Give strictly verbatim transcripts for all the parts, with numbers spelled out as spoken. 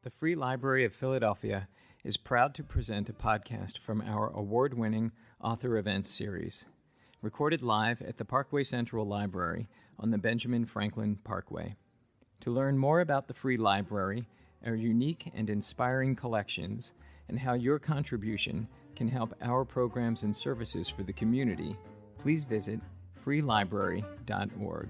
The Free Library of Philadelphia is proud to present a podcast from our award-winning Author Events series, recorded live at the Parkway Central Library on the Benjamin Franklin Parkway. To learn more about the Free Library, our unique and inspiring collections, and how your contribution can help our programs and services for the community, please visit free library dot org.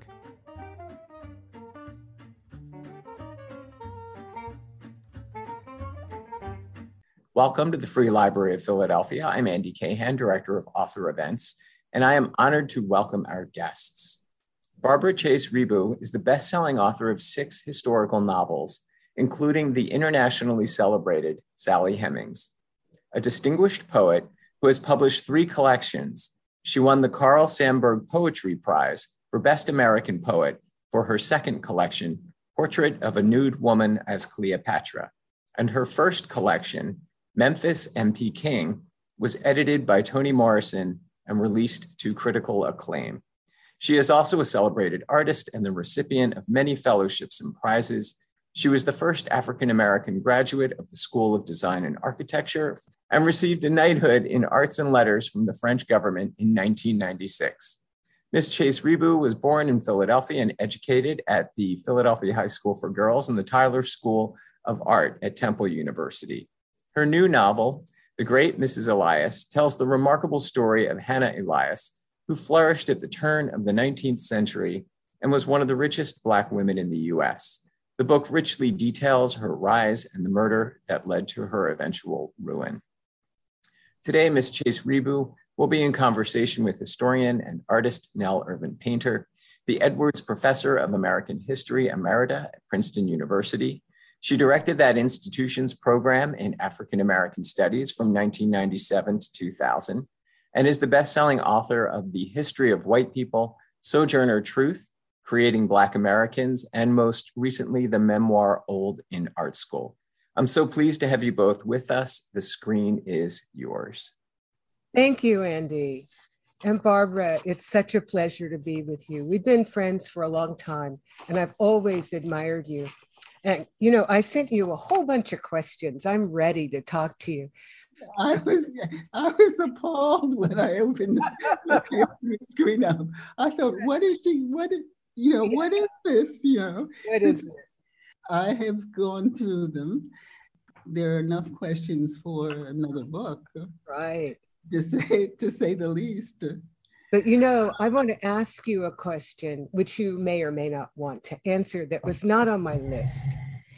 Welcome to the Free Library of Philadelphia. I'm Andy Cahan, Director of Author Events, and I am honored to welcome our guests. Barbara Chase Riboud is the best-selling author of six historical novels, including the internationally celebrated Sally Hemings. A distinguished poet who has published three collections, she won the Carl Sandburg Poetry Prize for Best American Poet for her second collection, Portrait of a Nude Woman as Cleopatra, and her first collection, Memphis M P King, was edited by Toni Morrison and released to critical acclaim. She is also a celebrated artist and the recipient of many fellowships and prizes. She was the first African-American graduate of the School of Design and Architecture and received a knighthood in arts and letters from the French government in nineteen ninety-six. Miz Chase Riboud was born in Philadelphia and educated at the Philadelphia High School for Girls and the Tyler School of Art at Temple University. Her new novel, The Great Missus Elias, tells the remarkable story of Hannah Elias, who flourished at the turn of the nineteenth century and was one of the richest Black women in the U S. The book richly details her rise and the murder that led to her eventual ruin. Today, Miz Chase Riboud will be in conversation with historian and artist Nell Irvin Painter, the Edwards Professor of American History Emerita at Princeton University. She directed that institution's program in African American Studies from nineteen ninety-seven to two thousand, and is the best-selling author of The History of White People, Sojourner Truth, Creating Black Americans, and most recently, the memoir Old in Art School. I'm so pleased to have you both with us. The screen is yours. Thank you, Andy. And Barbara, it's such a pleasure to be with you. We've been friends for a long time, and I've always admired you. And, you know, I sent you a whole bunch of questions. I'm ready to talk to you. I was I was appalled when I opened the screen up. I thought, what is she, what is, you know, what is this, you know? What is this? I have gone through them. There are enough questions for another book. Right. To say, to say the least. But, you know, I want to ask you a question, which you may or may not want to answer, that was not on my list.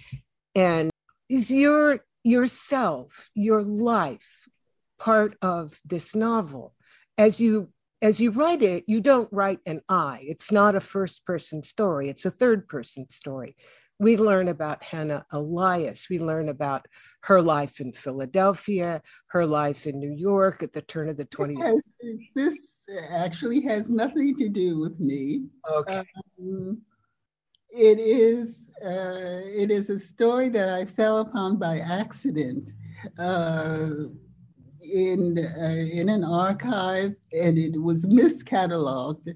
And is your yourself, your life, part of this novel? As you as you write it, you don't write an I. It's not a first-person story. It's a third-person story. We learn about Hannah Elias. We learn about her life in Philadelphia, her life in New York at the turn of the twentieth. This actually has nothing to do with me. Okay. Um, it is uh, it is a story that I fell upon by accident uh, in uh, in an archive, and it was miscatalogued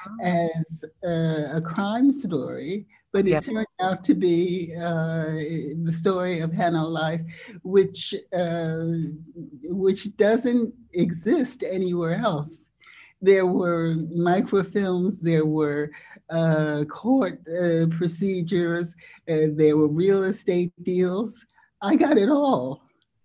as uh, a crime story. But it yeah. turned out to be uh, the story of Hannah Elias, which uh, which doesn't exist anywhere else. There were microfilms, there were uh, court uh, procedures, uh, there were real estate deals. I got it all,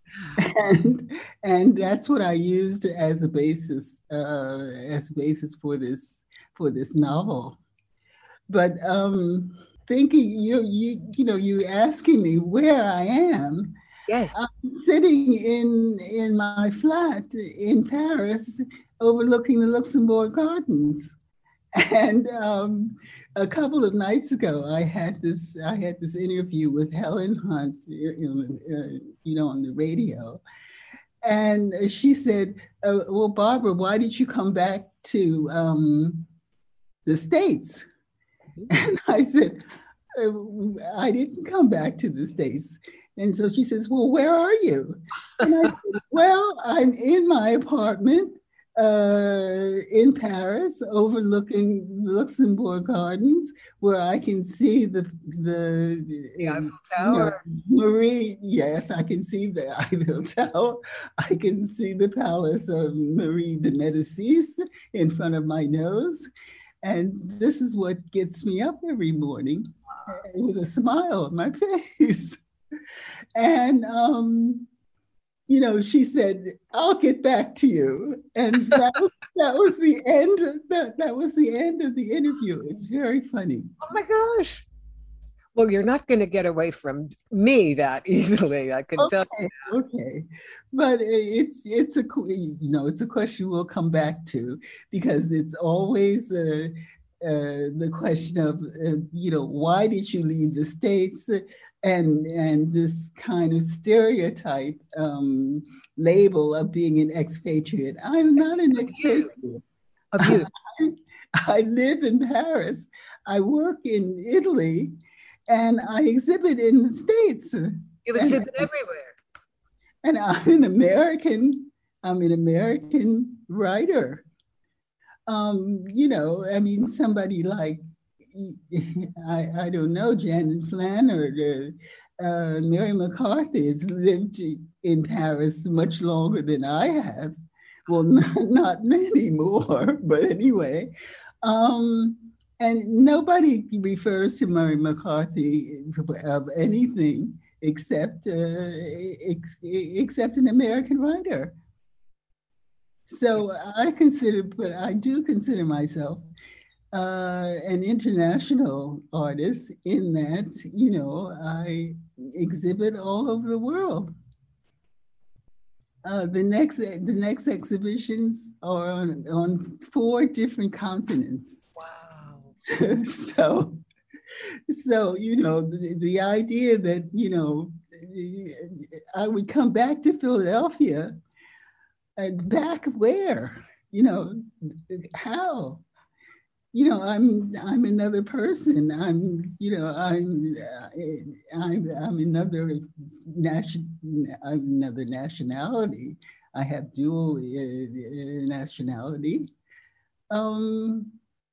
and and that's what I used as a basis uh, as a basis for this for this novel. But. Um, Thinking you, you, you know, you asking me where I am. Yes, I'm sitting in in my flat in Paris, overlooking the Luxembourg Gardens. And um, a couple of nights ago, I had this I had this interview with Helen Hunt, you know, uh, you know on the radio, and she said, uh, "Well, Barbara, why did you come back to um, the States?" And I said, I didn't come back to the States. And so she says, well, where are you? And I said, well, I'm in my apartment uh, in Paris, overlooking Luxembourg Gardens, where I can see the the, The Eiffel you know, Tower. Marie. Yes, I can see the Eiffel Tower. I can see the palace of Marie de Medicis in front of my nose, and this is what gets me up every morning with a smile on my face. And um, you know, she said, "I'll get back to you," and that, that was the end. That that was the end of the interview. It's very funny. Oh my gosh! Well, you're not going to get away from me that easily. I can Okay, tell you. okay, but it's it's a you know it's a question we'll come back to, because it's always uh, uh, the question of uh, you know, why did you leave the States, and and this kind of stereotype um, label of being an expatriate. I'm not an expatriate. Of you. I, I live in Paris. I work in Italy, and I exhibit in the States. You exhibit and, everywhere. And I'm an American. I'm an American writer. Um, you know, I mean, somebody like, I, I don't know, Janet Flynn or uh, Mary McCarthy has lived in Paris much longer than I have. Well, not, not many more, but anyway. Um, and nobody refers to Mary McCarthy of anything except, uh, ex, except an American writer. So I consider, but I do consider myself uh, an international artist in that, you know, I exhibit all over the world. Uh, the next, the next exhibitions are on, on four different continents. Wow. so, so you know, the, the idea that, you know, I would come back to Philadelphia. And back where, you know, how? You know, I'm I'm another person. I'm, you know, I'm uh, I'm I'm another nation, I'm another nationality. I have dual uh, nationality. Um,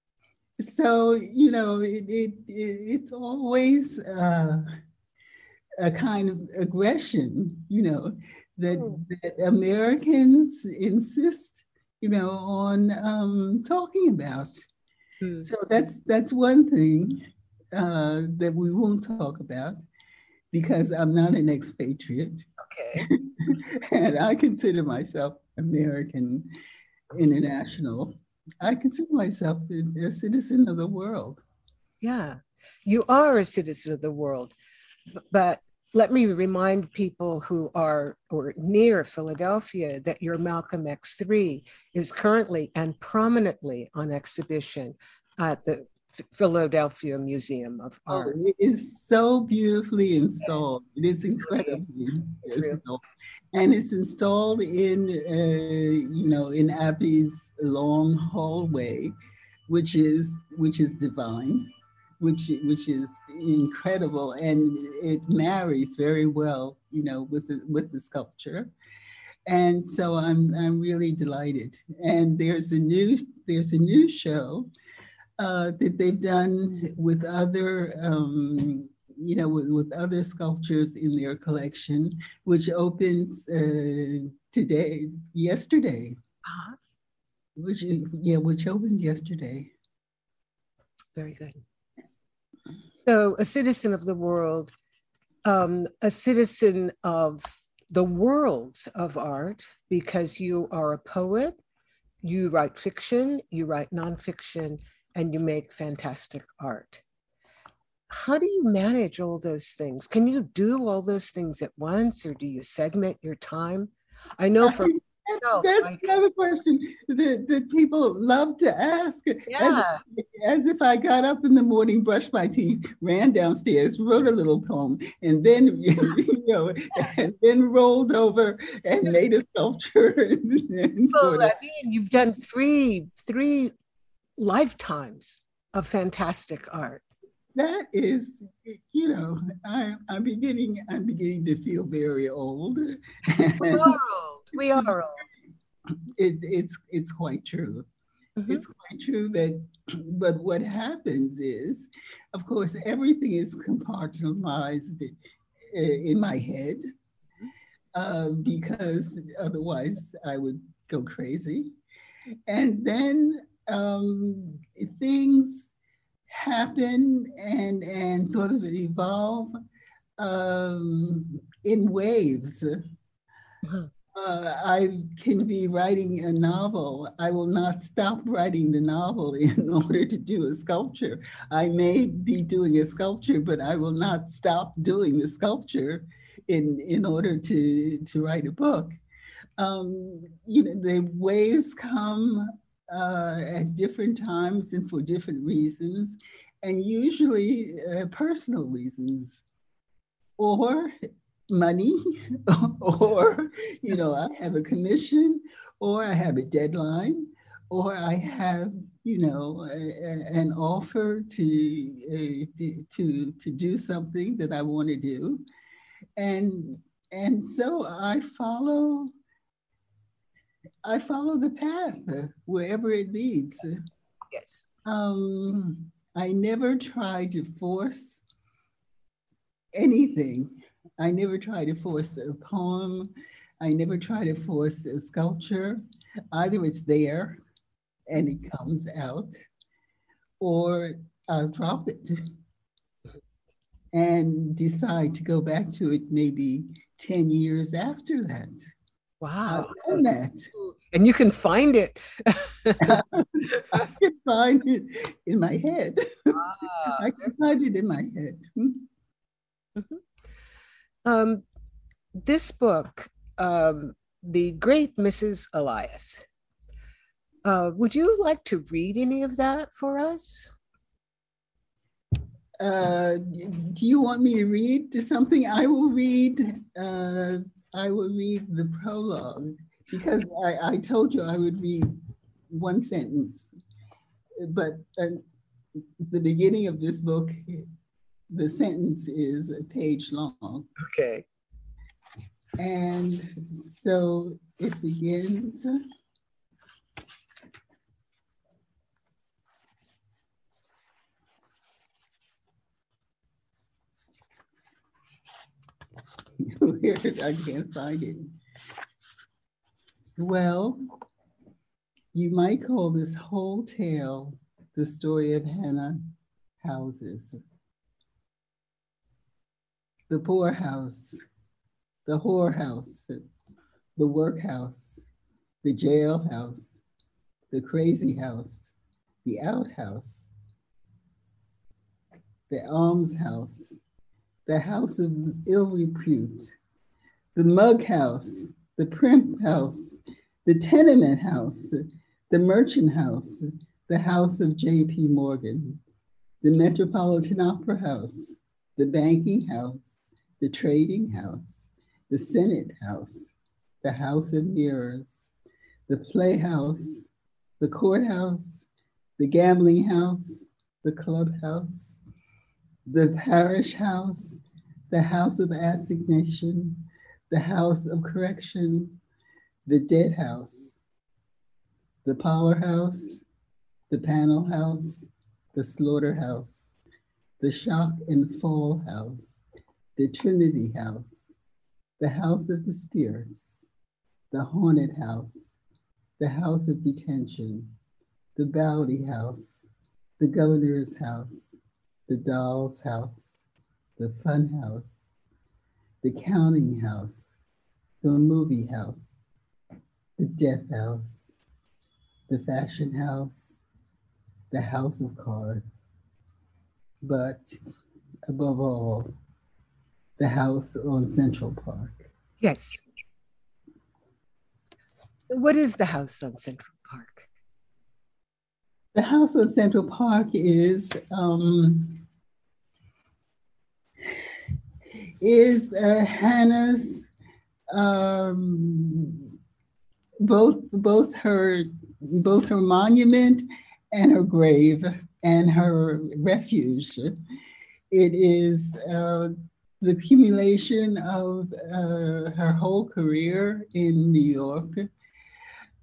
so you know, it, it, it it's always uh, a kind of aggression, you know. That, that Americans insist, you know, on um, talking about. Hmm. So that's that's one thing uh, that we won't talk about, because I'm not an expatriate. Okay. And I consider myself American international. I consider myself a citizen of the world. Yeah, you are a citizen of the world, but let me remind people who are or near Philadelphia that your Malcolm X three is currently and prominently on exhibition at the Philadelphia Museum of Art. Oh, it is so beautifully installed. Yes. It is incredibly installed. And it's installed in, uh, you know, in Appy's long hallway, which is which is divine. Which, which is incredible, and it marries very well, you know, with the, with the sculpture. And so I'm I'm really delighted. And there's a new there's a new show uh, that they've done with other um, you know with, with other sculptures in their collection, which opens uh, today, yesterday, uh-huh. which yeah, which opened yesterday. Very good. So a citizen of the world, um, a citizen of the worlds of art, because you are a poet, you write fiction, you write nonfiction, and you make fantastic art. How do you manage all those things? Can you do all those things at once, or do you segment your time? I know for No, That's I, another question that, that people love to ask. Yeah. As, as if I got up in the morning, brushed my teeth, ran downstairs, wrote a little poem, and then, you know, and then rolled over and made a sculpture. And, and well, sort of. I mean, you've done three, three lifetimes of fantastic art. That is, you know, I, I'm beginning. I'm beginning to feel very old. We are old. We are old. it, it's it's quite true. Mm-hmm. It's quite true that, but what happens is, of course, everything is compartmentalized in my head, uh, because otherwise I would go crazy. And then um, things happen and, and sort of evolve um, in waves. Uh-huh. Uh, I can be writing a novel. I will not stop writing the novel in order to do a sculpture. I may be doing a sculpture, but I will not stop doing the sculpture in, in order to, to write a book. Um, you know, the waves come uh, at different times and for different reasons, and usually uh, personal reasons, or money, or, you know, I have a commission, or I have a deadline, or I have, you know, a, a, an offer to, uh, to, to do something that I want to do. And, and so I follow, I follow the path wherever it leads. Yes. Um, I never try to force anything. I never try to force a poem. I never try to force a sculpture. Either it's there and it comes out, or I'll drop it and decide to go back to it maybe ten years after that. Wow. I've done that. And you can find it. I can find it in my head. Ah. I can find it in my head. Mm-hmm. Um, this book, um, The Great Missus Elias, uh, would you like to read any of that for us? Uh, do you want me to read something? I will read, uh, I will read the prologue, because I, I told you I would read one sentence, but uh, the beginning of this book, the sentence is a page long. Okay. And so it begins. Where I can't find it. Well, you might call this whole tale the story of Hannah Houses. The poorhouse, the whorehouse, the workhouse, the jailhouse, the crazy house, the outhouse, the almshouse, the house of ill repute, the mug house, the primp house, the tenement house, the merchant house, the house of J P Morgan, the Metropolitan Opera House, the banking house, the trading house, the Senate house, the house of mirrors, the playhouse, the courthouse, the gambling house, the clubhouse, the parish house, the house of assignation, the house of correction, the dead house, the powerhouse, the panel house, the slaughterhouse, the shock and fall house, the Trinity house, the house of the spirits, the haunted house, the house of detention, the Bowdy house, the governor's house, the doll's house, the fun house, the counting house, the movie house, the death house, the fashion house, the house of cards, but above all, the house on Central Park. Yes. What is the house on Central Park? The house on Central Park is um, is uh, Hannah's um, both both her both her monument and her grave and her refuge. It is uh, the accumulation of uh, her whole career in New York.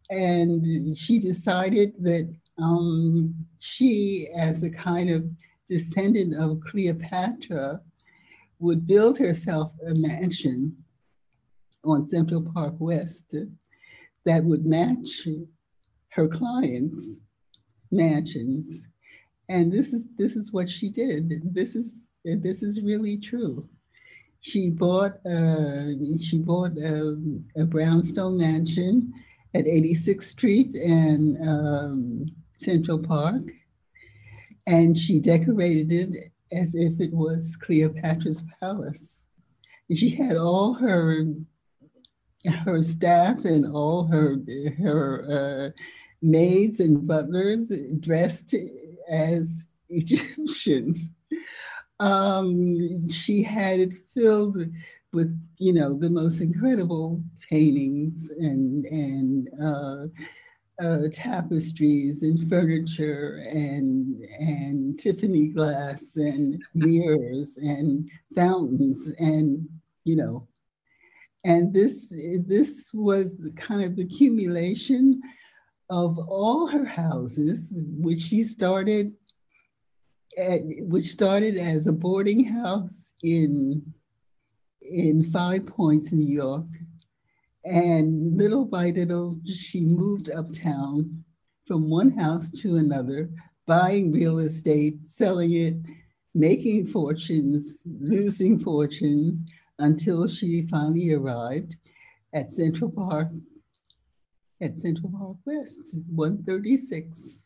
And she decided that um, she, as a kind of descendant of Cleopatra, would build herself a mansion on Central Park West that would match her clients' mansions. And this is this is what she did. This is this is really true. She bought uh, she bought a, a brownstone mansion at eighty-sixth Street and um, Central Park, and she decorated it as if it was Cleopatra's palace. And she had all her her staff and all her her uh, maids and butlers dressed as Egyptians. Um, she had it filled with, you know, the most incredible paintings and and uh, uh, tapestries and furniture and and Tiffany glass and mirrors and fountains and, you know, and this this was the kind of accumulation of all her houses, which she started at, which started as a boarding house in in Five Points, New York. And little by little, she moved uptown from one house to another, buying real estate, selling it, making fortunes, losing fortunes, until she finally arrived at Central Park, at Central Park West, one thirty-six.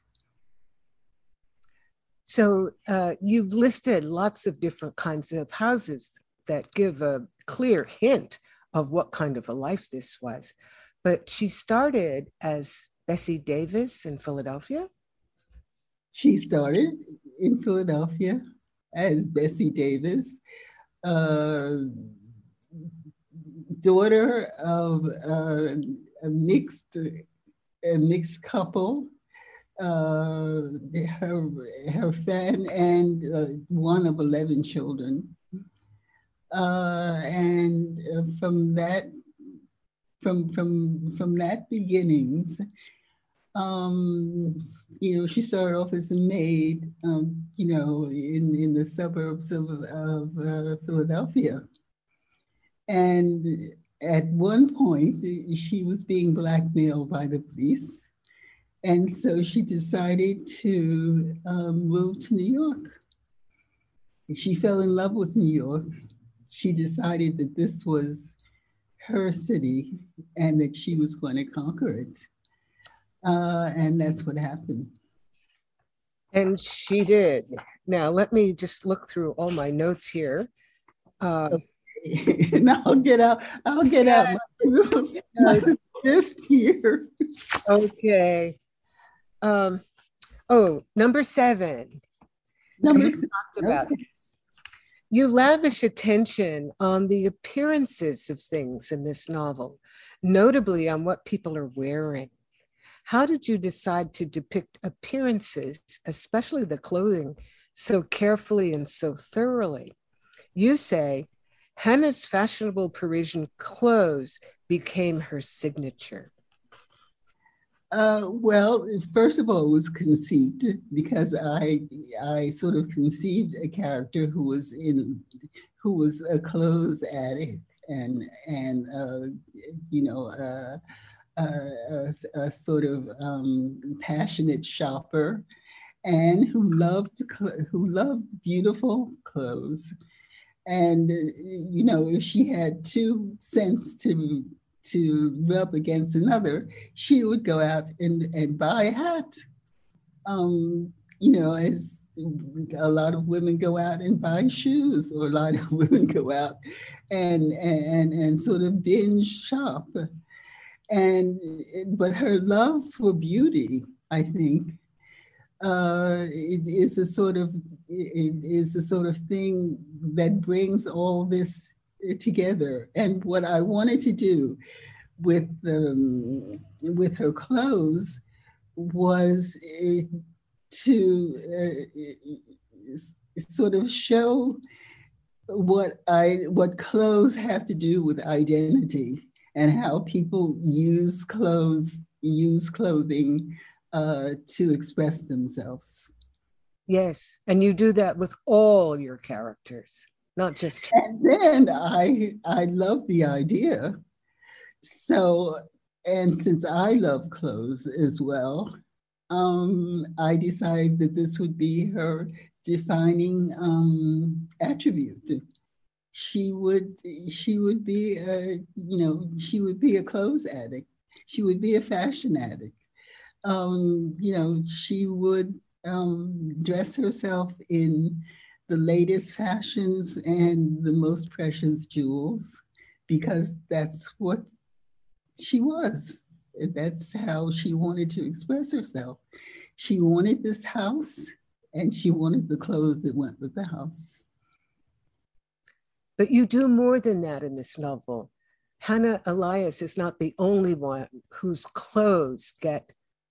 So uh, you've listed lots of different kinds of houses that give a clear hint of what kind of a life this was. But she started as Bessie Davis in Philadelphia? She started in Philadelphia as Bessie Davis, uh, daughter of uh, a mixed a mixed couple, uh, her her fan and uh, one of eleven children, uh, and uh, from that from from from that beginnings, um, you know, she started off as a maid, um, you know, in in the suburbs of of uh, Philadelphia. And at one point, she was being blackmailed by the police. And so she decided to um, move to New York. She fell in love with New York. She decided that this was her city and that she was going to conquer it. Uh, and that's what happened. And she did. Now, let me just look through all my notes here. Uh, okay. And I'll get out, I'll get yeah. out my, my list here. Okay. Um, oh, number seven. Number seven. Talked about okay. You lavish attention on the appearances of things in this novel, notably on what people are wearing. How did you decide to depict appearances, especially the clothing, so carefully and so thoroughly? You say, Hannah's fashionable Parisian clothes became her signature. Uh, well, first of all, it was conceit, because I I sort of conceived a character who was in who was a clothes addict and and uh, you know uh, uh, a, a sort of um, passionate shopper, and who loved who loved beautiful clothes. And, you know, if she had two cents to to rub against another, she would go out and, and buy a hat. Um, you know, as a lot of women go out and buy shoes, or a lot of women go out and and and sort of binge shop. And but her love for beauty, I think, Uh, it is a sort of it is a sort of thing that brings all this together. And what I wanted to do with um, with her clothes was uh, to uh, sort of show what I what clothes have to do with identity, and how people use clothes use clothing uh, to express themselves. Yes, and you do that with all your characters, not just. And then I I love the idea. So, and since I love clothes as well, um, I decided that this would be her defining um, attribute. She would she would be a, you know, she would be a clothes addict. She would be a fashion addict. Um, you know, she would um, dress herself in the latest fashions and the most precious jewels, because that's what she was. That's how she wanted to express herself. She wanted this house, and she wanted the clothes that went with the house. But you do more than that in this novel. Hannah Elias is not the only one whose clothes get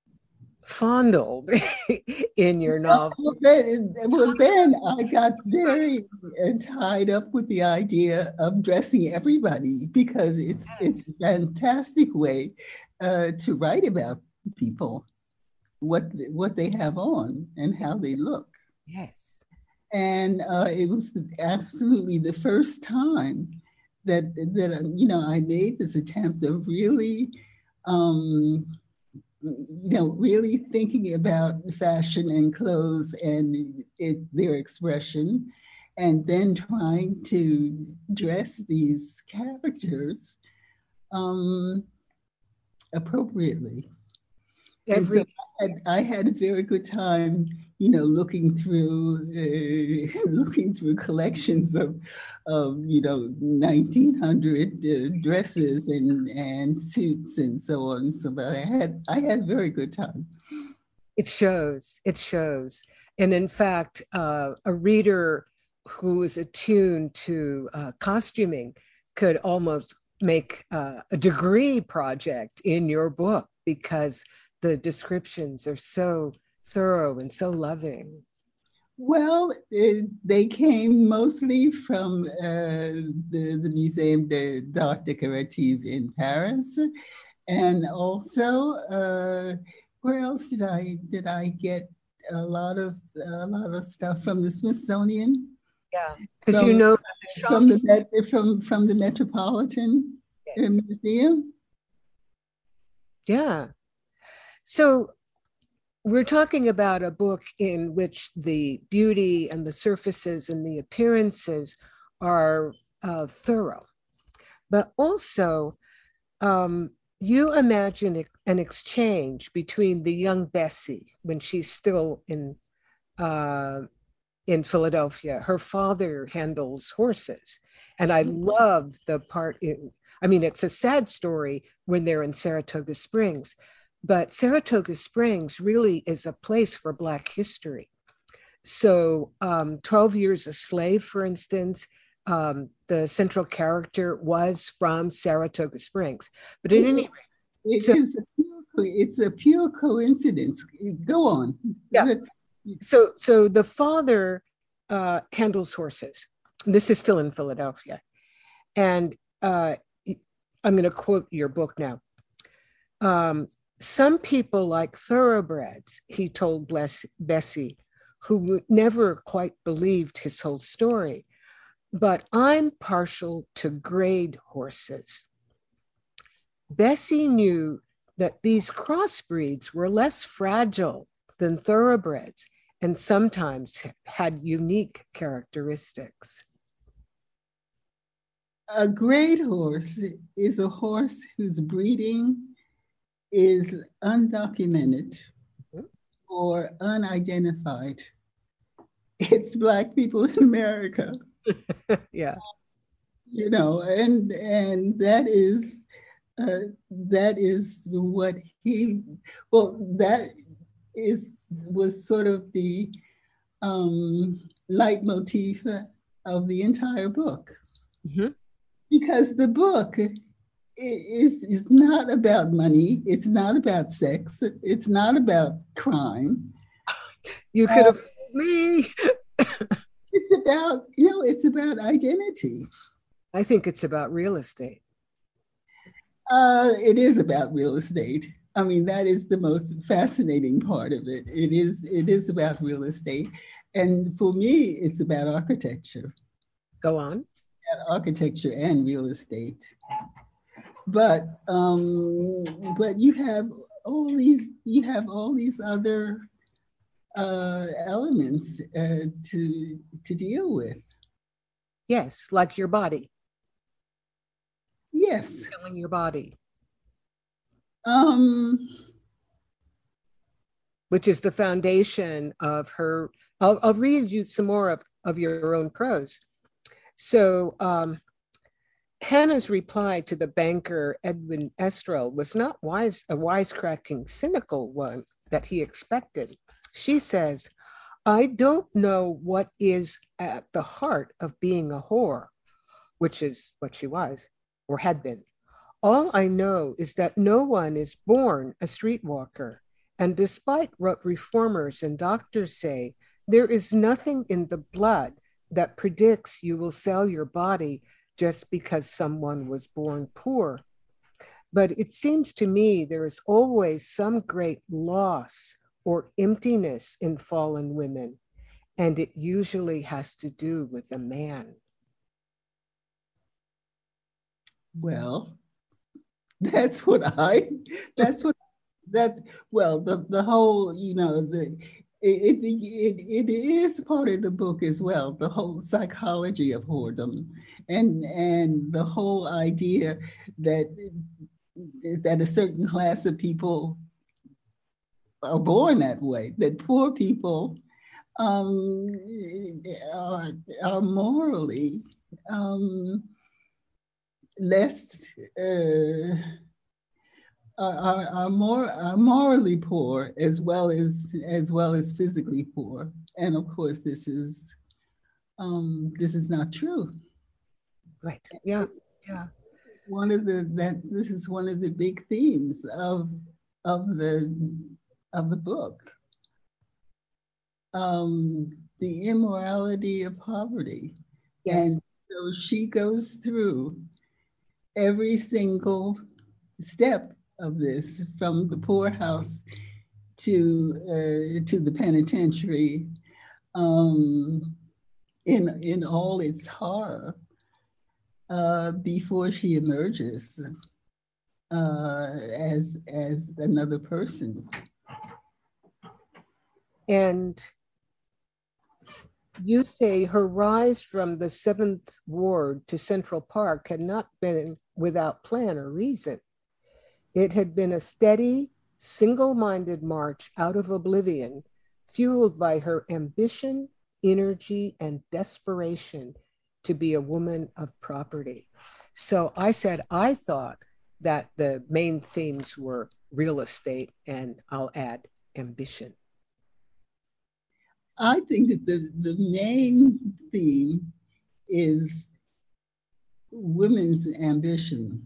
fondled in your novel. Well then, well, then I got very tied up with the idea of dressing everybody, because it's it's a fantastic way uh, to write about people, what what they have on and how they look. Yes. And uh, it was absolutely the first time that that you know I made this attempt of really. Um, you know, really thinking about fashion and clothes and it, their expression, and then trying to dress these characters um, appropriately. Every so I, had, I had a very good time, you know, looking through uh, looking through collections of, of you know, nineteen hundred uh, dresses and and suits and so on. So, but I had I had a very good time. It shows. It shows. And in fact, uh, a reader who is attuned to uh, costuming could almost make uh, a degree project in your book, because the descriptions are so thorough and so loving. Well, it, they came mostly from uh, the, the Muséum d'Art Décoratif in Paris. And also, uh, where else did I did I get a lot of a lot of stuff from the Smithsonian? Yeah, because you know the from the from from the Metropolitan yes. Museum. Yeah. So we're talking about a book in which the beauty and the surfaces and the appearances are uh, thorough, but also um, you imagine an exchange between the young Bessie when she's still in uh, in Philadelphia. Her father handles horses, and I love the part in, I mean, it's a sad story when they're in Saratoga Springs, but Saratoga Springs really is a place for Black history. So um, twelve Years a Slave, for instance, um, the central character was from Saratoga Springs. But at any rate, it so, is a pure, it's a pure coincidence. Go on. Yeah. Let's, so, so the father uh, handles horses. This is still in Philadelphia. And uh, I'm going to quote your book now. Um, Some people like thoroughbreds, he told Bless, Bessie, who never quite believed his whole story. But I'm partial to grade horses. Bessie knew that these crossbreeds were less fragile than thoroughbreds and sometimes had unique characteristics. A grade horse is a horse whose breeding is undocumented mm-hmm. or unidentified. It's Black people in America. Yeah. You know, and and that is uh, that is what he, well, that is was sort of the um, leitmotif of the entire book. Mm-hmm. Because the book is, is not about money. It's not about sex. It's not about crime. You could have uh, me. It's about, you know, it's about identity. I think it's about real estate. Uh, it is about real estate. I mean, that is the most fascinating part of it. It is, it is about real estate. And for me, it's about architecture. Go on. Architecture and real estate. But um, but you have all these, you have all these other uh, elements uh, to, to deal with. Yes, like your body. Yes. Selling your body. Um, which is the foundation of her. I'll, I'll read you some more of, of your own prose. So um, Hannah's reply to the banker Edwin Estrell was not wise, a wisecracking, cynical one that he expected. She says, I don't know what is at the heart of being a whore, which is what she was or had been. All I know is that no one is born a streetwalker. And despite what reformers and doctors say, there is nothing in the blood that predicts you will sell your body just because someone was born poor. But it seems to me there is always some great loss or emptiness in fallen women, and it usually has to do with a man. Well, that's what I, that's what, that, well, the, the whole, you know, the, it, it, it, it is part of the book as well, the whole psychology of whoredom and, and the whole idea that, that a certain class of people are born that way, that poor people um, are, are morally um, less, uh, are, are more are morally poor as well as as well as physically poor, and of course this is um, this is not true. Right. Yeah. Yeah. One of the that this is one of the big themes of of the of the book. Um, the immorality of poverty, yes. And so she goes through every single step of this, from the poorhouse to uh, to the penitentiary, um, in in all its horror, uh, before she emerges uh, as as another person. And you say her rise from the Seventh Ward to Central Park had not been without plan or reason. It had been a steady, single-minded march out of oblivion, fueled by her ambition, energy, and desperation to be a woman of property. So I said I thought that the main themes were real estate, and I'll add ambition. I think that the, the main theme is women's ambition.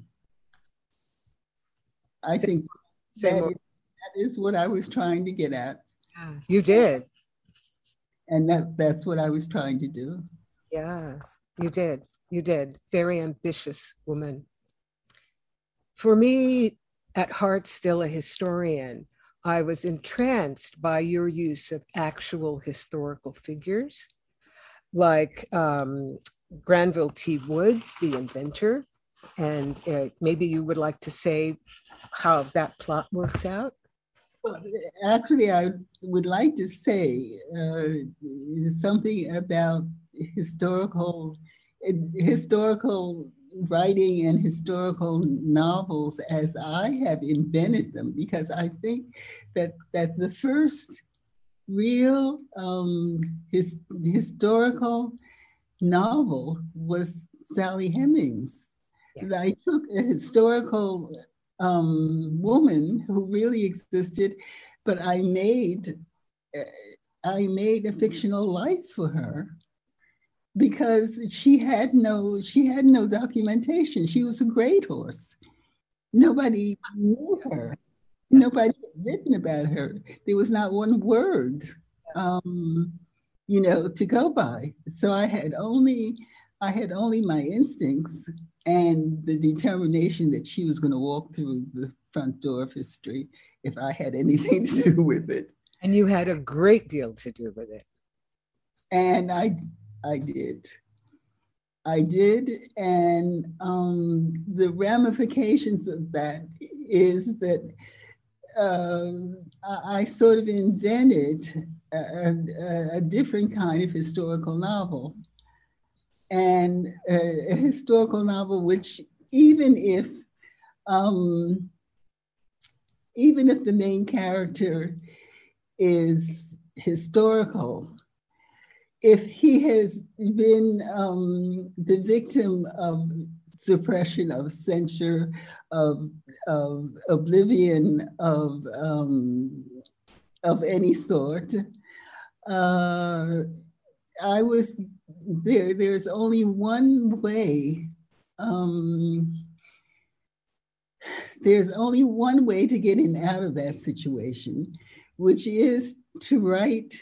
I say, think say that is, that is what I was trying to get at. You did. And that, that's what I was trying to do. Yes, you did. You did. Very ambitious woman. For me, at heart, still a historian, I was entranced by your use of actual historical figures, like um, Granville T. Woods, the inventor. And uh, maybe you would like to say how that plot works out? Well, actually, I would like to say uh, something about historical, historical writing and historical novels as I have invented them, because I think that that the first real um, his, historical novel was Sally Hemings. Yes. I took a historical um, woman who really existed, but I made uh, I made a fictional life for her, because she had no she had no documentation. She was a great horse. Nobody knew her. Nobody had written about her. There was not one word, um, you know, to go by. So I had only I had only my instincts and the determination that she was going to walk through the front door of history if I had anything to do with it. And you had a great deal to do with it. And I, I did. I did, and um, the ramifications of that is that uh, I sort of invented a, a, a different kind of historical novel. And a, a historical novel which, even if, um, even if the main character is historical, if he has been um, the victim of suppression, of censure, of, of oblivion, of, um, of any sort, uh, I was there. There's only one way. Um, there's only one way to get him out of that situation, which is to write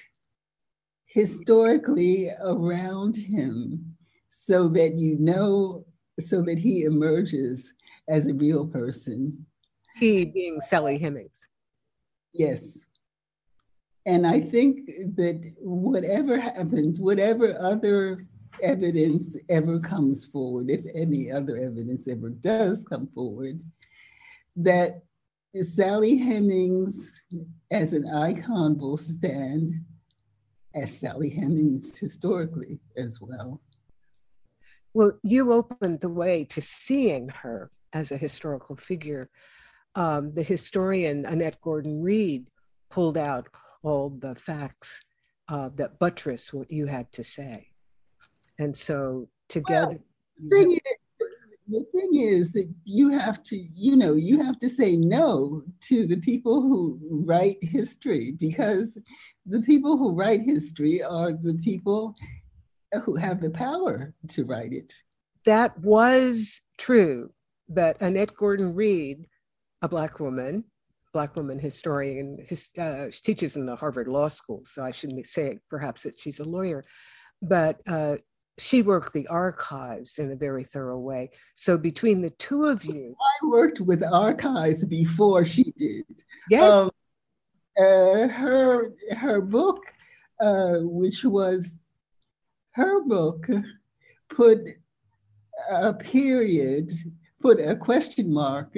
historically around him so that you know, so that he emerges as a real person. He being Sally Hemings. Yes. And I think that whatever happens, whatever other evidence ever comes forward, if any other evidence ever does come forward, that Sally Hemings as an icon will stand as Sally Hemings historically as well. Well, you opened the way to seeing her as a historical figure. Um, the historian Annette Gordon-Reed pulled out all the facts uh, that buttress what you had to say. And so together- well, the, thing is, the thing is that you have to, you know, you have to say no to the people who write history, because the people who write history are the people who have the power to write it. That was true, but Annette Gordon-Reed, a Black woman, Black woman historian, his, uh, she teaches in the Harvard Law School, so I shouldn't say perhaps that she's a lawyer, but uh, she worked the archives in a very thorough way. So between the two of you- I worked with archives before she did. Yes. Um, uh, her, her book, uh, which was her book, put a period, put a question mark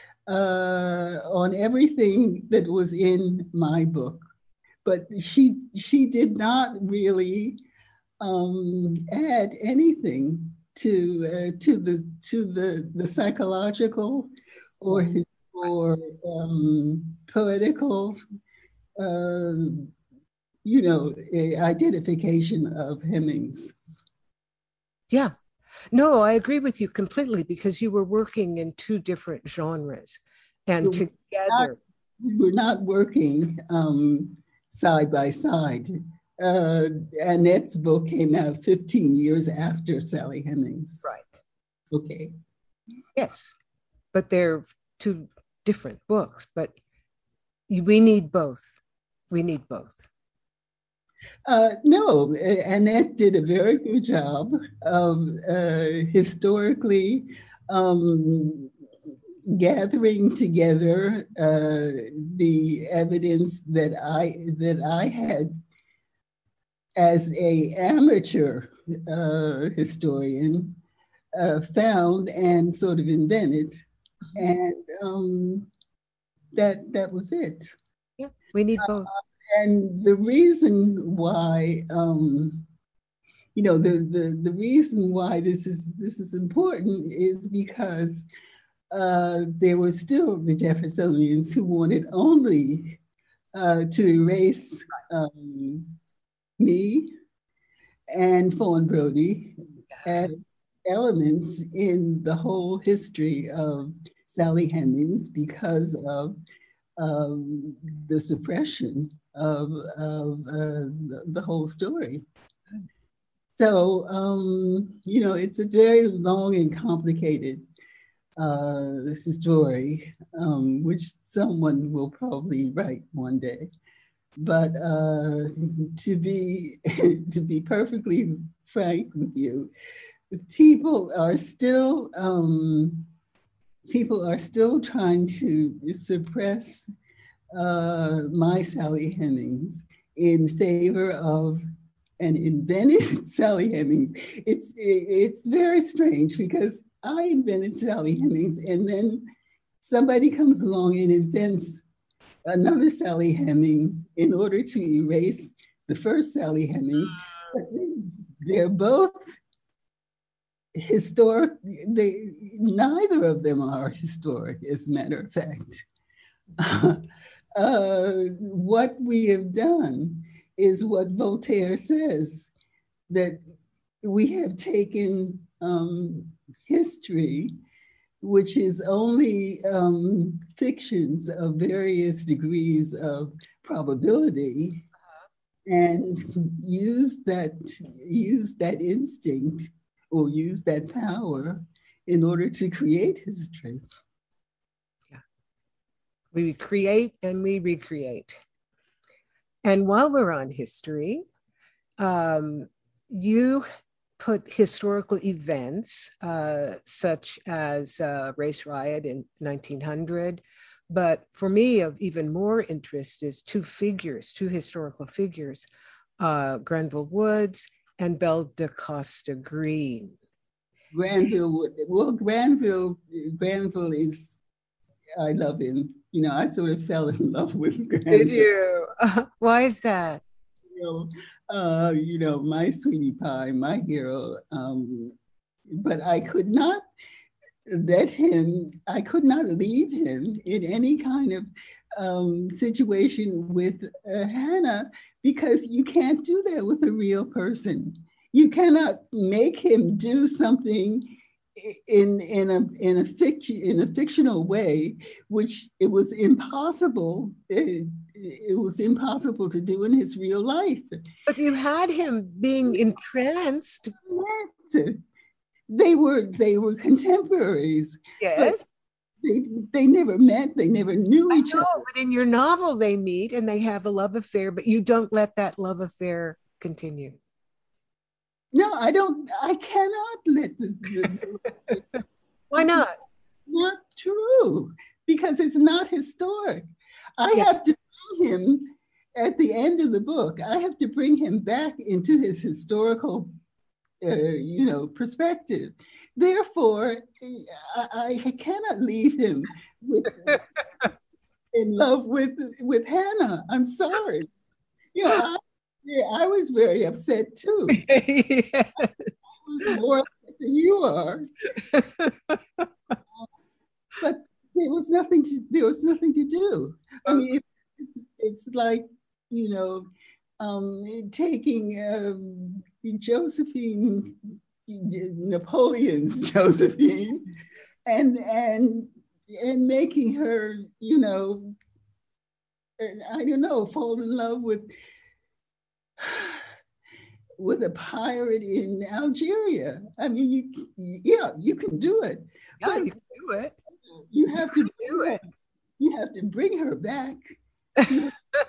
uh, on everything that was in my book. But she, she did not really um, add anything to, uh, to, the, to the, the psychological or, or um, poetical uh, you know, identification of Hemings. Yeah. No, I agree with you completely, because you were working in two different genres, and we together. We were not working um, side by side. Uh, Annette's book came out fifteen years after Sally Hemings. Right. Okay. Yes, but they're two different books, but we need both. We need both. Uh, no, Annette did a very good job of uh, historically um, gathering together uh, the evidence that I that I had as a amateur uh, historian uh, found and sort of invented, and um, that that was it. Yeah, we need both. Uh, And the reason why, um, you know, the, the, the reason why this is, this is important is because uh, there were still the Jeffersonians who wanted only uh, to erase um, me and Fawn Brodie as elements in the whole history of Sally Hemings because of um, the suppression of, of uh, the, the whole story. So, um, you know, it's a very long and complicated uh, story, um, which someone will probably write one day. But uh, to be to be perfectly frank with you, people are still um, people are still trying to suppress uh, my Sally Hemings in favor of an invented Sally Hemings. It's it's very strange because I invented Sally Hemings, and then somebody comes along and invents another Sally Hemings in order to erase the first Sally Hemings. But they're both historic. They neither of them are historic, as a matter of fact. uh, what we have done is what Voltaire says, that we have taken um, history, which is only um, fictions of various degrees of probability, and use that, use that instinct or use that power in order to create history. Yeah. We create and we recreate. And while we're on history, um, you put historical events uh, such as uh, race riot in nineteen hundred, but for me of even more interest is two figures, two historical figures, uh, Granville Woods and Belle DaCosta Green. Granville Wood, well, Granville, Granville is, I love him. You know, I sort of fell in love with Granville. Did you? Uh, why is that? You know, uh, you know, my sweetie pie, my hero. Um, but I could not let him, I could not leave him in any kind of um, situation with uh, Hannah, because you can't do that with a real person. You cannot make him do something in in a in a fiction in a fictional way, which it was impossible. It, it was impossible to do in his real life. But you had him being entranced. They were they were contemporaries. Yes. They they never met. They never knew I each know, other. but in your novel they meet and they have a love affair, but you don't let that love affair continue. No, I don't. I cannot let this. this Why not? Not true, because it's not historic. I Yeah. have to bring him at the end of the book. I have to bring him back into his historical, uh, you know, perspective. Therefore, I, I cannot leave him with, in love with with Hannah. I'm sorry. You know, I, yeah, I was very upset too. Yes. More upset than you are. But there was nothing to there was nothing to do. I mean, it, it's like, you know, um, taking um, Josephine, Napoleon's Josephine, and and and making her, you know, I don't know, fall in love with with a pirate in Algeria. I mean, you, yeah, you can do it. Yeah, but you can do it. You have You to can do it. You have to bring her back to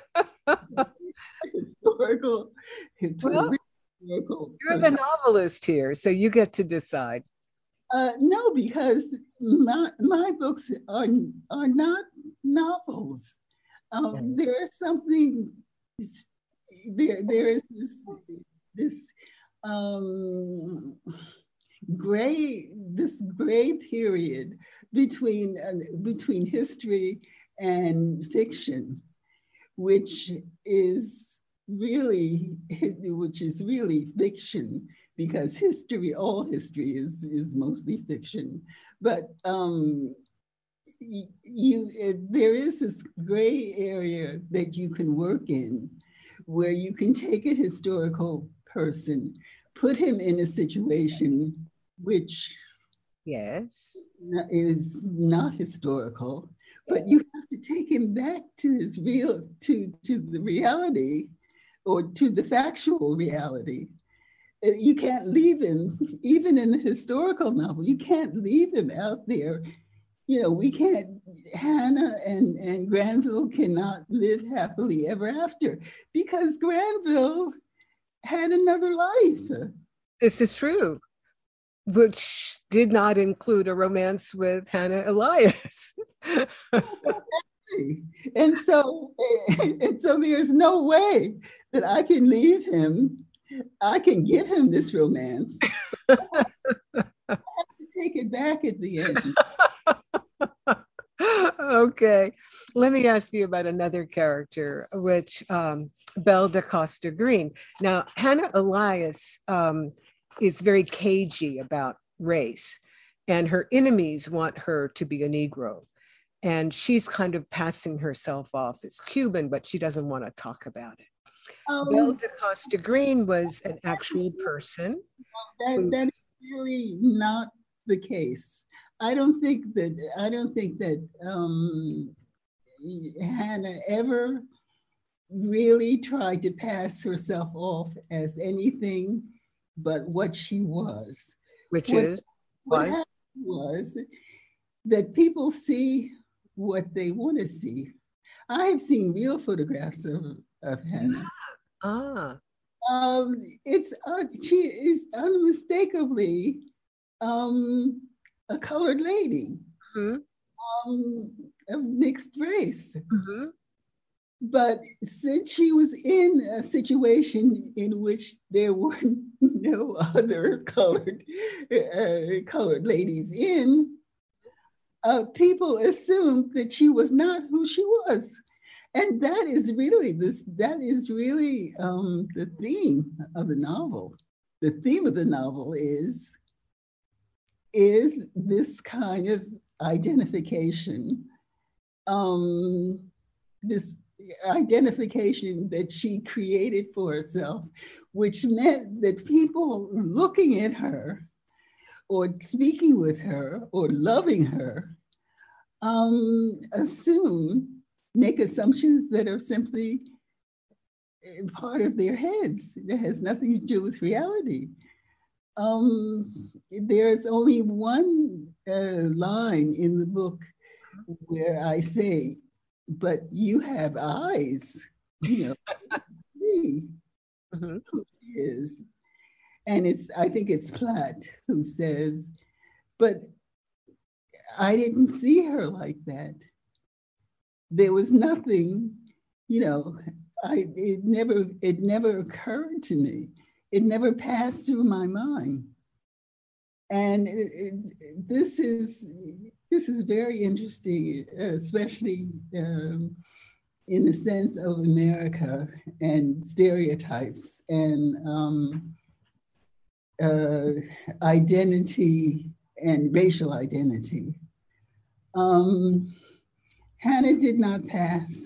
historical. To Well, historical You're the novelist here, so you get to decide. Uh, no, because my my books are are not novels. Um, Mm. There is something. There there is this this um, gray this gray period between uh, between history and fiction, which is really which is really fiction, because history, all history is is mostly fiction. But um, you it, there is this gray area that you can work in, where you can take a historical person, put him in a situation which Yes. is not historical, but you have to take him back to his real, to, to the reality, or to the factual reality. You can't leave him, even in a historical novel, you can't leave him out there. You know, we can't, Hannah and, and Granville cannot live happily ever after, because Granville had another life. This is true, which did not include a romance with Hannah Elias. And so, and so there's no way that I can leave him. I can give him this romance. I have to take it back at the end. Okay, let me ask you about another character, which um, Belle DeCosta Green. Now, Hannah Elias um, is very cagey about race, and her enemies want her to be a Negro. And she's kind of passing herself off as Cuban, but she doesn't want to talk about it. Um, Belle DeCosta Green was an actual person. That, who, that is really not the case. I don't think that I don't think that um, Hannah ever really tried to pass herself off as anything but what she was. Which what, is what happened was that people see what they want to see. I have seen real photographs of, of Hannah. Ah. Um, it's uh, she is unmistakably um, a colored lady, mm-hmm. um, of mixed race. Mm-hmm. But since she was in a situation in which there were no other colored uh, colored ladies in, uh, people assumed that she was not who she was. And that is really this. That is really um, the theme of the novel. The theme of the novel is is this kind of identification, um, this identification that she created for herself, which meant that people looking at her, or speaking with her, or loving her, um, assume. Make assumptions that are simply part of their heads. That has nothing to do with reality. Um, there's only one uh, line in the book where I say, but you have eyes, you know, see mm-hmm. who she is. And it's, I think it's Platt who says, but I didn't see her like that. There was nothing, you know, I, it never, it never occurred to me. It never passed through my mind. And it, it, this is, this is very interesting, especially um, in the sense of America and stereotypes and um, uh, identity and racial identity. Um, Hannah did not pass.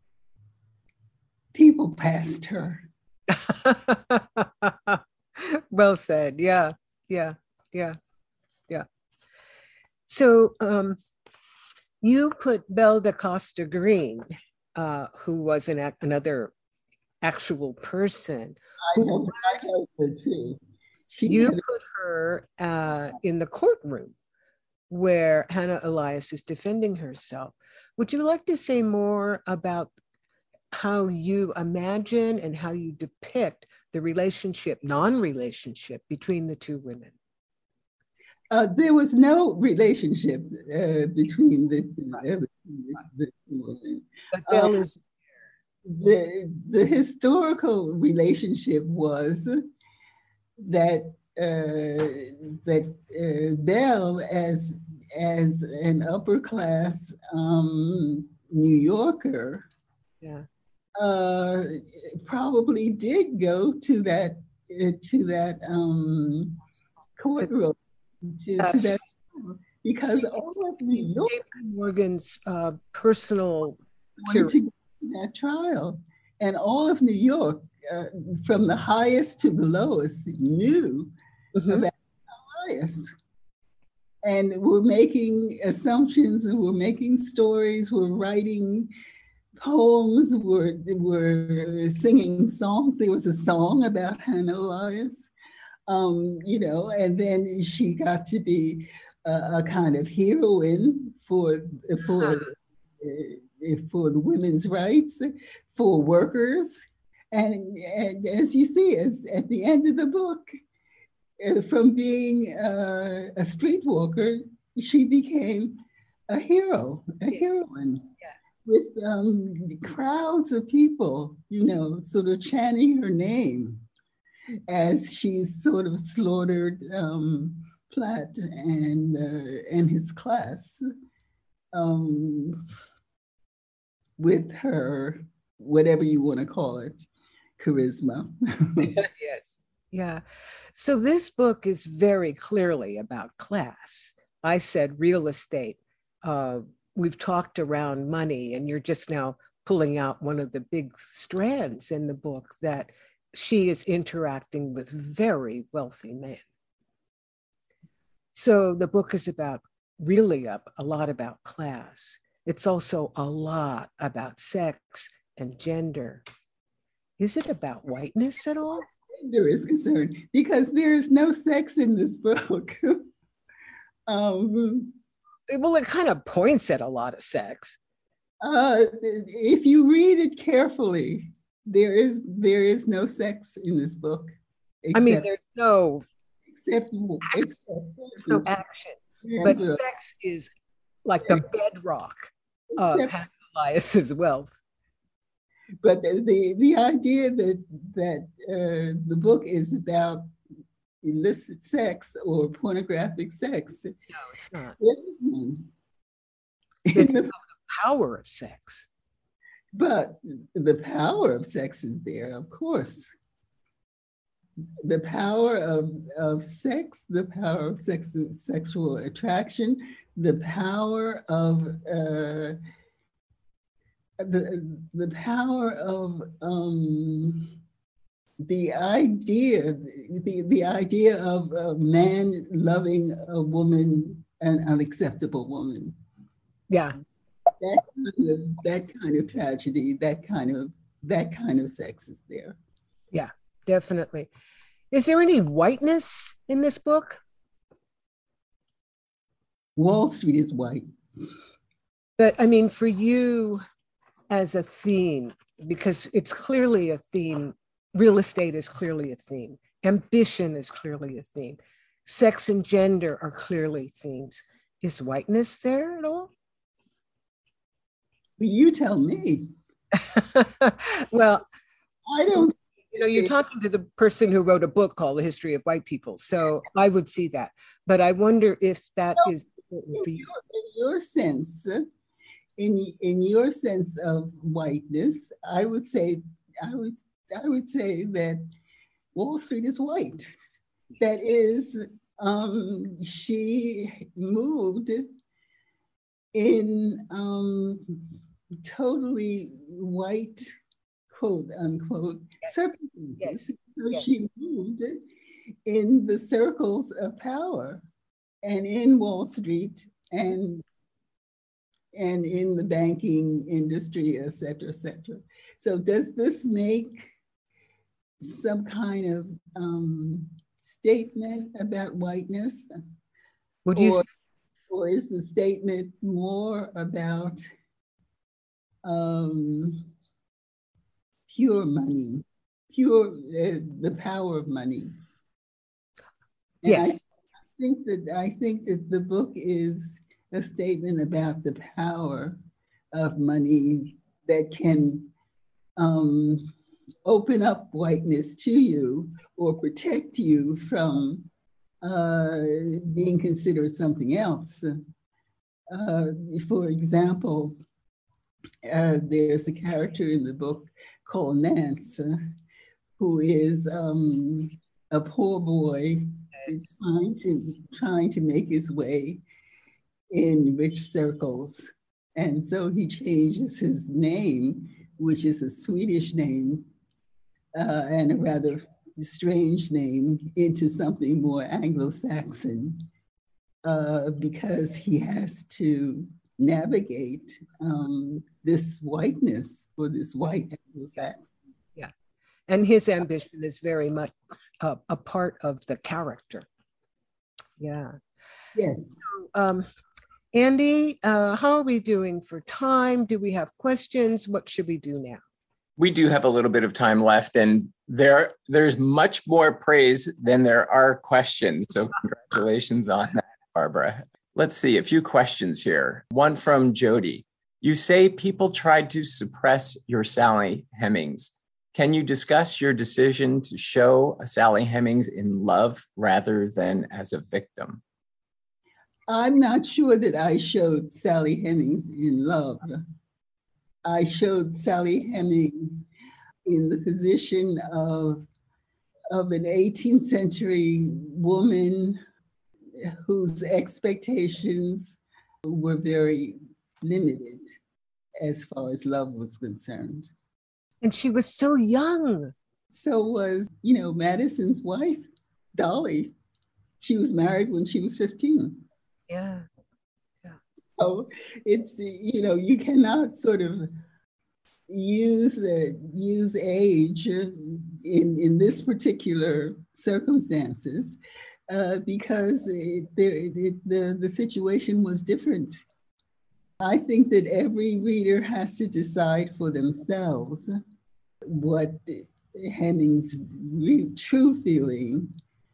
People passed her. Well said. Yeah, yeah, yeah, yeah. So um, you put Belle DeCosta Green, uh, who was an act, another actual person. I know, I know her too. She you put her uh, in the courtroom where Hannah Elias is defending herself. Would you like to say more about how you imagine and how you depict the relationship, non-relationship between the two women? Uh, there was no relationship uh, between the, uh, the two women. But Belle is the, the historical relationship was that uh, that uh, Belle, as as an upper class um, New Yorker, yeah, uh, probably did go to that uh, to that um, courtroom to, to that because all of New York, Morgan's uh, personal wanted to go to that trial, and all of New York, uh, from the highest to the lowest, knew mm-hmm. about Elias. And we're making assumptions, and we're making stories, we're writing poems, we're, we're singing songs. There was a song about Hannah Elias, um, you know, and then she got to be a, a kind of heroine for, for, uh, for the women's rights, for workers. And, and as you see, as at the end of the book, uh, from being uh, a streetwalker, she became a hero, a heroine, Yeah. with um, crowds of people, you know, sort of chanting her name as she sort of slaughtered um, Platt and uh, and his class um, with her, whatever you want to call it, charisma. Yes. Yeah. So this book is very clearly about class. I said real estate. Uh, we've talked around money, and you're just now pulling out one of the big strands in the book, that she is interacting with very wealthy men. So the book is about really a, a lot about class. It's also a lot about sex and gender. Is it about whiteness at all? Gender is concerned, because there is no sex in this book. um, Well, it kind of points at a lot of sex. uh, if you read it carefully, there is there is no sex in this book. I mean, except- there's no, except, except there's no action, but sex is like the bedrock of Except- Elias's wealth. But the, the, the idea that, that uh, the book is about illicit sex or pornographic sex, No, it's not. there is none. It's In the- about the power of sex. but the power of sex is there, of course. The power of, of sex, the power of sex, sexual attraction, the power of uh, the the power of um, the idea, the, the idea of a man loving a woman, an unacceptable woman. Yeah. That kind of that kind of tragedy, that kind of that kind of sex is there. Yeah, definitely. Is there any whiteness in this book? Wall Street is white. But I mean, for you as a theme, because it's clearly a theme, real estate is clearly a theme, ambition is clearly a theme, sex and gender are clearly themes. Is whiteness there at all? You tell me. Well, I don't. you know, you're talking to the person who wrote a book called The History of White People. So I would see that. But I wonder if that No, is important for In you. your, in your sense, in in your sense of whiteness, I would say, I would I would say that Wall Street is white. That is, um, she moved in um, totally white, quote unquote, Yes. circumstances. Yes. So Yes. she moved in the circles of power and in Wall Street and and in the banking industry, et cetera, et cetera. So does this make some kind of um, statement about whiteness? Would you? Or, or is the statement more about um, pure money, pure, uh, the power of money? And Yes. I think that I think that the book is a statement about the power of money that can um, open up whiteness to you or protect you from uh, being considered something else. Uh, for example, uh, there's a character in the book called Nance, uh, who is um, a poor boy trying to trying to make his way in rich circles. And so he changes his name, which is a Swedish name uh, and a rather strange name, into something more Anglo-Saxon uh, because he has to navigate um, this whiteness or this white Anglo-Saxon. Yeah. And his ambition is very much a, a part of the character. Yeah. Yes. So, um, Andy, uh, how are we doing for time? Do we have questions? What should we do now? We do have a little bit of time left, and There, there's much more praise than there are questions. So congratulations on that, Barbara. Let's see, a few questions here. One from Jody. You say people tried to suppress your Sally Hemings. Can you discuss your decision to show a Sally Hemings in love rather than as a victim? I'm not sure that I showed Sally Hemings in love. I showed Sally Hemings in the position of, of an eighteenth century woman whose expectations were very limited as far as love was concerned. And she was so young. So was, you know, Madison's wife, Dolly. She was married when she was fifteen. Yeah. Yeah. So it's, you know, you cannot sort of use uh, use age in, in this particular circumstances uh, because it, it, it, the, the situation was different. I think that every reader has to decide for themselves what Hemings' true feeling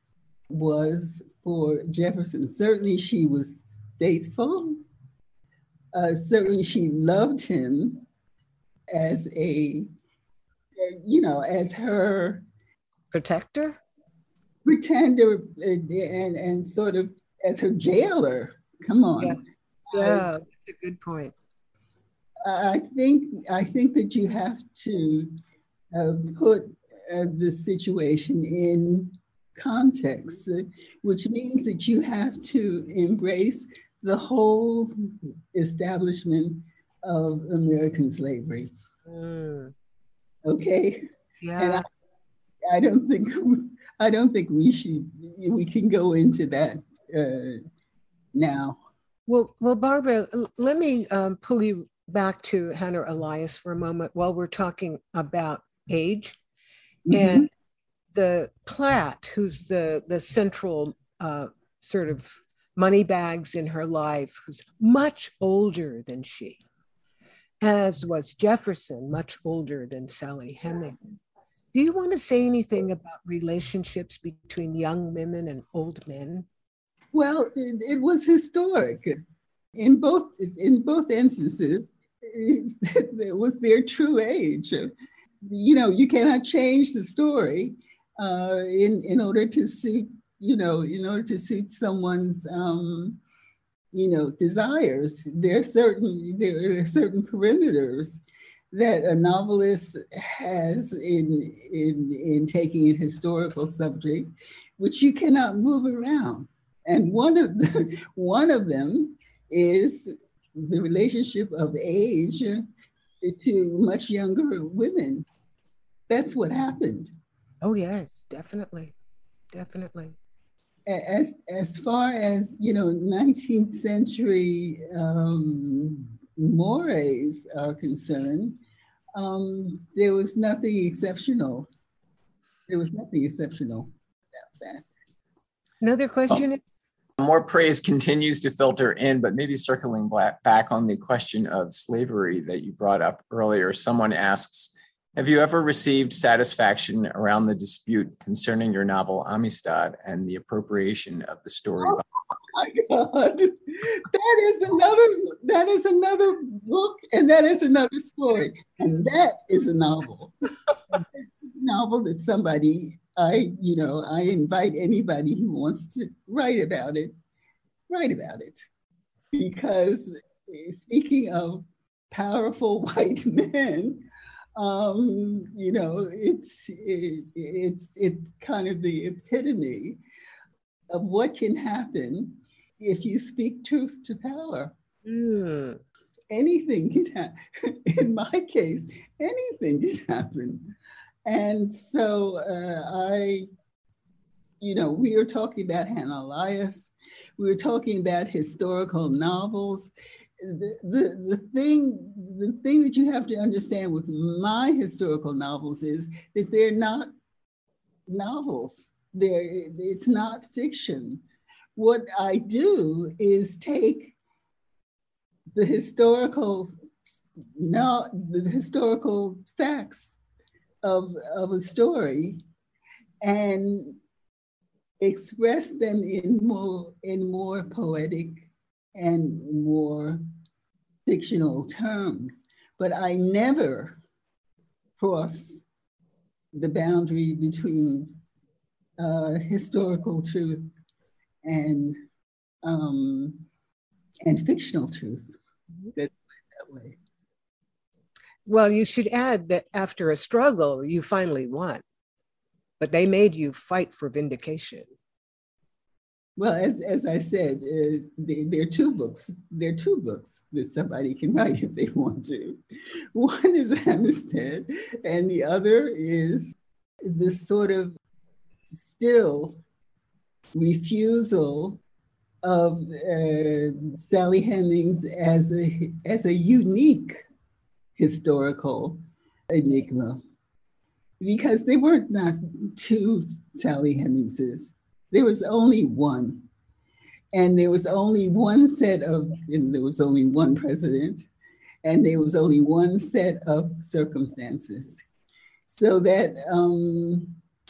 was for Jefferson. Certainly she was faithful. Uh, certainly she loved him as a, you know, as her protector, pretender, and, and, and sort of as her jailer. Come on. Yeah, yeah, that's a good point. I think I think that you have to uh, put uh, the situation in context, uh, which means that you have to embrace the whole establishment of American slavery. Mm. Okay. Yeah. And I, I don't think I don't think we should we can go into that uh, now. Well, well, Barbara, let me um, pull you back to Hannah Elias for a moment while we're talking about age. Mm-hmm. And the Platt, who's the, the central uh, sort of money bags in her life, who's much older than she, as was Jefferson, much older than Sally Hemings. Do you want to say anything about relationships between young women and old men? Well, it, it was historic. In both, in both instances, it, it was their true age. You know, you cannot change the story uh, in, in order to suit, you know, in order to suit someone's, um, you know, desires. There are certain, there are certain perimeters that a novelist has in, in, in taking a historical subject, which you cannot move around. And one of the, one of them is the relationship of age to much younger women. That's what happened. Oh yes, definitely, definitely. As as far as, you know, nineteenth century um, mores are concerned, um, there was nothing exceptional. There was nothing exceptional about that. Another question? Oh. More praise continues to filter in, but maybe circling back on the question of slavery that you brought up earlier, someone asks, have you ever received satisfaction around the dispute concerning your novel Amistad and the appropriation of the story? Oh my God, that is another, that is another book, and that is another story, and that is a novel. A novel that somebody, I, you know, I invite anybody who wants to write about it, write about it. Because speaking of powerful white men, um, you know, it's, it, it's, it's kind of the epitome of what can happen if you speak truth to power. Mm. Anything can happen. In my case, anything can happen. And so uh, I, you know, we were talking about Hannah Elias. We were talking about historical novels. The, the, the, thing, the thing that you have to understand with my historical novels is that they're not novels. They're, it's not fiction. What I do is take the historical, no, the historical facts of, of a story and express them in more, in more poetic and more fictional terms. But I never cross the boundary between uh, historical truth and um, and fictional truth. That, that way. Well, you should add that after a struggle, you finally won, but they made you fight for vindication. Well, as, as I said, uh, there, there are two books. There are two books that somebody can write if they want to. One is Amistad, and the other is this sort of still refusal of uh, Sally Hemings as a, as a unique historical enigma, because there weren't not two Sally Hemingses. There was only one, and there was only one set of, and there was only one president, and there was only one set of circumstances. So that um,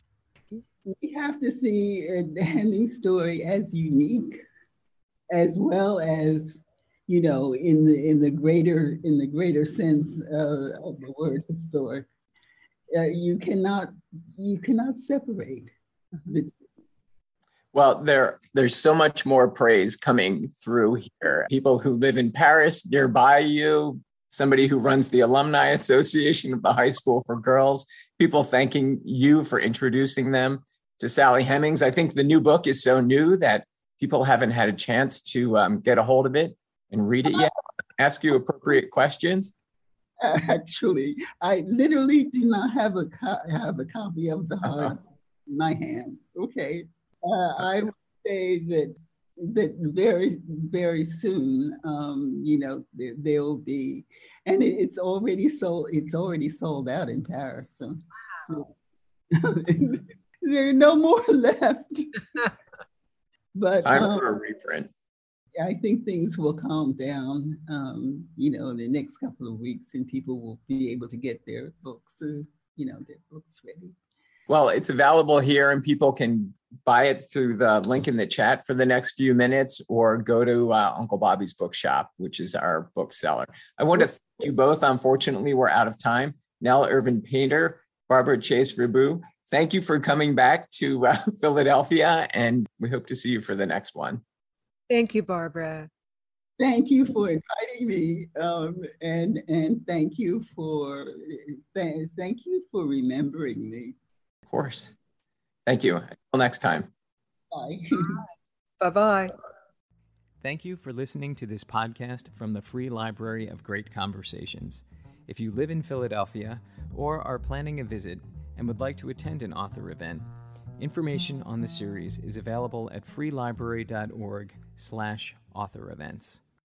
we have to see uh, the Hemings story as unique, as well as, you know, in the in the greater in the greater sense uh, of the word historic. Uh, you cannot you cannot separate the two. Well, there, there's so much more praise coming through here. People who live in Paris nearby you, somebody who runs the Alumni Association of the High School for Girls, people thanking you for introducing them to Sally Hemings. I think the new book is so new that people haven't had a chance to um, get a hold of it and read it yet. Ask you appropriate questions. Actually, I literally do not have a co- have a copy of the hard uh-huh. in my hand. Okay. Uh, I would say that that very, very soon, um, you know, there, there'll be, and it, it's already sold. It's already sold out in Paris. So wow. There are no more left. But time um, for a reprint. I think things will calm down, um, you know, in the next couple of weeks, and people will be able to get their books, uh, you know, their books ready. Well, it's available here and people can buy it through the link in the chat for the next few minutes, or go to uh, Uncle Bobby's Bookshop, which is our bookseller. I want to thank you both. Unfortunately, we're out of time. Nell Irvin Painter, Barbara Chase Riboud, thank you for coming back to uh, Philadelphia, and we hope to see you for the next one. Thank you, Barbara. Thank you for inviting me, um, and and thank you for th- thank you for remembering me. Of course. Thank you. Until next time. Bye. Bye-bye. Thank you for listening to this podcast from the Free Library of Great Conversations. If you live in Philadelphia or are planning a visit and would like to attend an author event, information on the series is available at freelibrary dot org slash author events.